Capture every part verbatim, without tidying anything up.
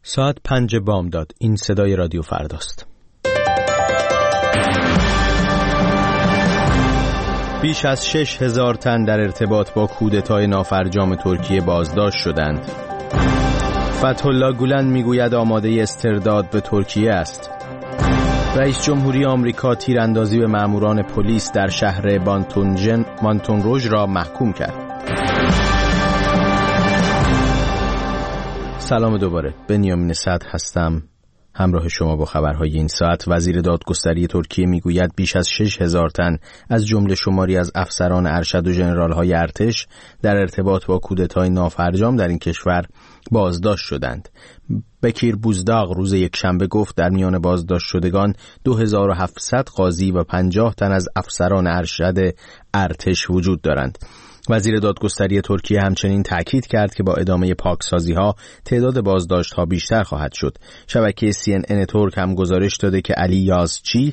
ساعت پنج بامداد. این صدای رادیو فرداست. بیش از شش هزار تن در ارتباط با کودتای نافرجام ترکیه بازداشت شدند. فتح‌الله گولن میگوید آماده استرداد به ترکیه است. رئیس جمهوری آمریکا تیراندازی به ماموران پلیس در شهر بانتونجن مانتونروژ را محکوم کرد. سلام دوباره، بنیامین صدر هستم همراه شما با خبرهای این ساعت. وزیر دادگستری ترکیه میگوید بیش از شش هزار تن از جمله شماری از افسران ارشد و ژنرال‌های ارتش در ارتباط با کودتای نافرجام در این کشور بازداشت شدند. بکیر بوزداغ روز یکشنبه گفت در میان بازداشت شدگان دو هزار و هفتصد قاضی و پنجاه تن از افسران ارشد ارتش وجود دارند. وزیر دادگستری ترکیه همچنین تأکید کرد که با ادامه پاکسازی‌ها تعداد بازداشت‌ها بیشتر خواهد شد. شبکه سی ان ان ترک هم گزارش داده که علی یازچی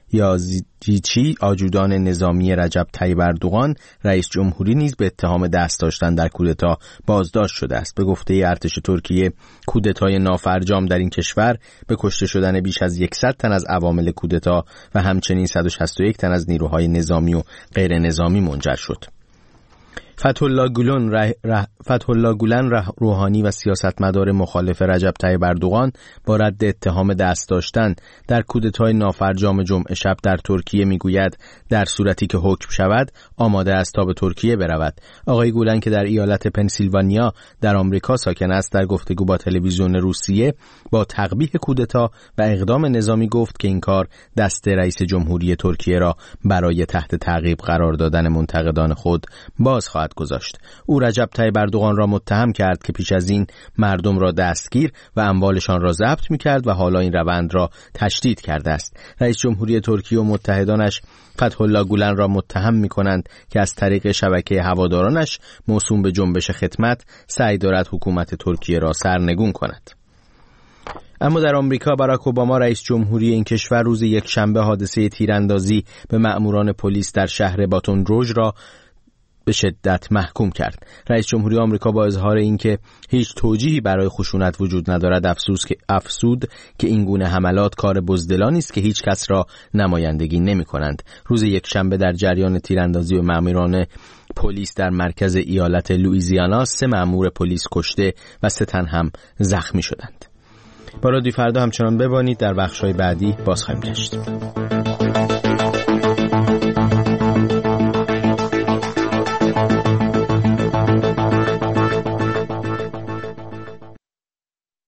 یازچی آجودان نظامی رجب طیب اردوغان رئیس جمهوری نیز به اتهام دست داشتن در کودتا بازداشت شده است. به گفته ارتش ترکیه کودتای نافرجام در این کشور به کشته شدن بیش از صد تن از عوامل کودتا و همچنین صد و شصت و یک تن از نیروهای نظامی و غیر نظامی منجر شد. فتح‌الله گولن ره... ره... فتح‌الله گولن ره... روحانی و سیاستمدار مخالف رجب طیب اردوغان با رد اتهام دست داشتن در کودتای نافرجام جمعه شب در ترکیه میگوید در صورتی که حکم شود آماده است تا به ترکیه برود. آقای گولن که در ایالت پنسیلوانیا در آمریکا ساکن است در گفتگو با تلویزیون روسیه با تقبیح کودتا و اقدام نظامی گفت که این کار دست رئیس جمهوری ترکیه را برای تحت تعقیب قرار دادن منتقدان خود باز خواهد گذاشت. او رجب طیب اردوغان را متهم کرد که پیش از این مردم را دستگیر و اموالشان را ضبط می‌کرد و حالا این روند را تشدید کرده است. رئیس جمهوری ترکیه و متحدانش فتح‌الله گولن را متهم می‌کنند که از طریق شبکه هوادارانش موسوم به جنبش خدمت سعی دارد حکومت ترکیه را سرنگون کند. اما در آمریکا باراک اوباما رئیس جمهوری این کشور روز یکشنبه حادثه تیراندازی به مأموران پلیس در شهر باتونروژ را به شدت محکوم کرد. رئیس جمهوری آمریکا با اظهار اینکه هیچ توجیهی برای خشونت وجود ندارد افسوس که افسود که این گونه حملات کار بزدلانی است که هیچ کس را نمایندگی نمی‌کنند. روز یکشنبه در جریان تیراندازی به ماموران پلیس در مرکز ایالت لوئیزیانا سه مأمور پلیس کشته و سه تن هم زخمی شدند. با رادیو فردا همچنان ببانید. در بخش‌های بعدی باز خواهیم گشت.